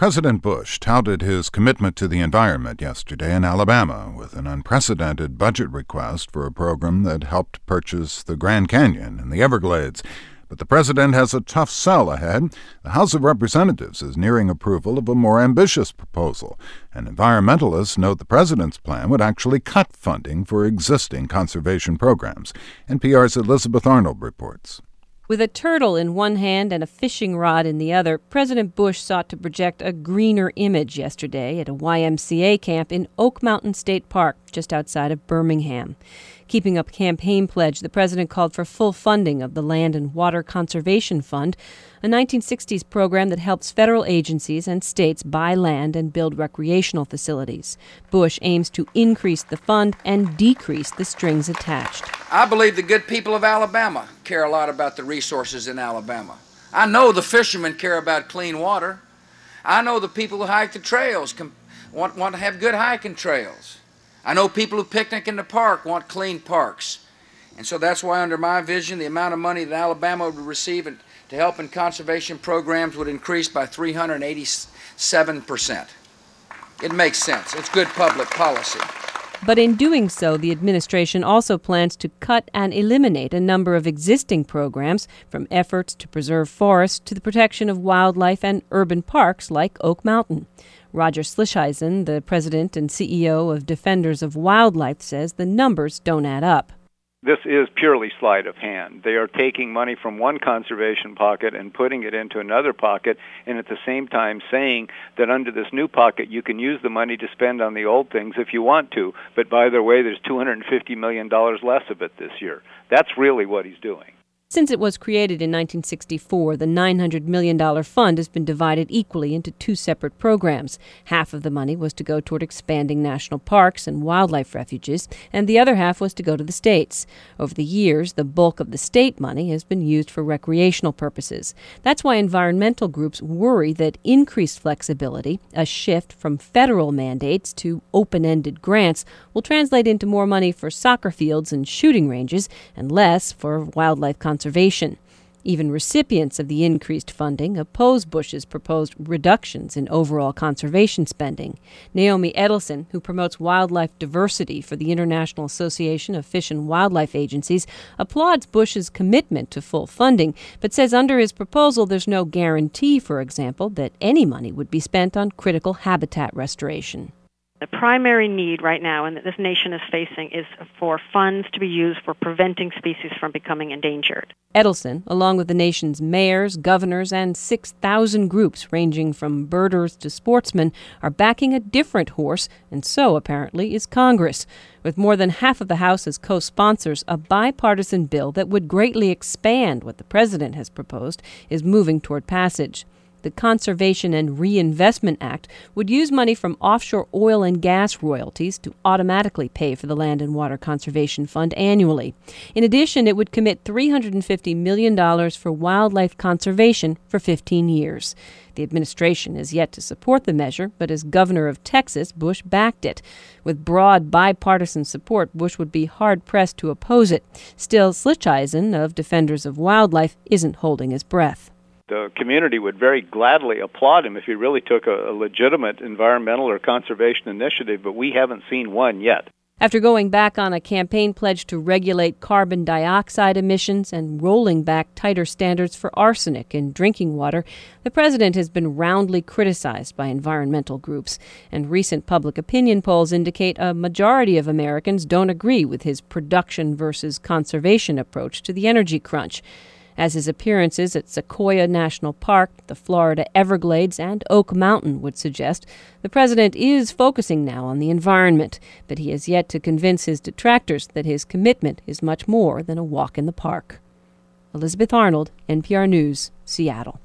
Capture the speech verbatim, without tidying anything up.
President Bush touted his commitment to the environment yesterday in Alabama with an unprecedented budget request for a program that helped purchase the Grand Canyon in the Everglades. But the president has a tough sell ahead. The House of Representatives is nearing approval of a more ambitious proposal, and environmentalists note the president's plan would actually cut funding for existing conservation programs. N P R's Elizabeth Arnold reports. With a turtle in one hand and a fishing rod in the other, President Bush sought to project a greener image yesterday at a Y M C A camp in Oak Mountain State Park, just outside of Birmingham. Keeping up a campaign pledge, the president called for full funding of the Land and Water Conservation Fund, a nineteen sixties program that helps federal agencies and states buy land and build recreational facilities. Bush aims to increase the fund and decrease the strings attached. I believe the good people of Alabama care a lot about the resources in Alabama. I know the fishermen care about clean water. I know the people who hike the trails can, want, want to have good hiking trails. I know people who picnic in the park want clean parks. And so that's why, under my vision, the amount of money that Alabama would receive to help in conservation programs would increase by three hundred eighty-seven percent. It makes sense. It's good public policy. But in doing so, the administration also plans to cut and eliminate a number of existing programs, from efforts to preserve forests to the protection of wildlife and urban parks like Oak Mountain. Roger Slichtheisen, the president and C E O of Defenders of Wildlife, says the numbers don't add up. This is purely sleight of hand. They are taking money from one conservation pocket and putting it into another pocket, and at the same time saying that under this new pocket you can use the money to spend on the old things if you want to. But by the way, there's two hundred fifty million dollars less of it this year. That's really what he's doing. Since it was created in nineteen sixty-four, the nine hundred million dollars fund has been divided equally into two separate programs. Half of the money was to go toward expanding national parks and wildlife refuges, and the other half was to go to the states. Over the years, the bulk of the state money has been used for recreational purposes. That's why environmental groups worry that increased flexibility, a shift from federal mandates to open-ended grants, will translate into more money for soccer fields and shooting ranges and less for wildlife conservation. Conservation. Even recipients of the increased funding oppose Bush's proposed reductions in overall conservation spending. Naomi Edelson, who promotes wildlife diversity for the International Association of Fish and Wildlife Agencies, applauds Bush's commitment to full funding, but says under his proposal there's no guarantee, for example, that any money would be spent on critical habitat restoration. The primary need right now and that this nation is facing is for funds to be used for preventing species from becoming endangered. Edelson, along with the nation's mayors, governors, and six thousand groups ranging from birders to sportsmen, are backing a different horse, and so, apparently, is Congress. With more than half of the House as co-sponsors, a bipartisan bill that would greatly expand what the president has proposed is moving toward passage. The Conservation and Reinvestment Act would use money from offshore oil and gas royalties to automatically pay for the Land and Water Conservation Fund annually. In addition, it would commit three hundred fifty million dollars for wildlife conservation for fifteen years. The administration is yet to support the measure, but as governor of Texas, Bush backed it. With broad bipartisan support, Bush would be hard-pressed to oppose it. Still, Slichtheisen of Defenders of Wildlife isn't holding his breath. The community would very gladly applaud him if he really took a, a legitimate environmental or conservation initiative, but we haven't seen one yet. After going back on a campaign pledge to regulate carbon dioxide emissions and rolling back tighter standards for arsenic in drinking water, the president has been roundly criticized by environmental groups, and recent public opinion polls indicate a majority of Americans don't agree with his production versus conservation approach to the energy crunch. As his appearances at Sequoia National Park, the Florida Everglades, and Oak Mountain would suggest, the president is focusing now on the environment, but he has yet to convince his detractors that his commitment is much more than a walk in the park. Elizabeth Arnold, N P R News, Seattle.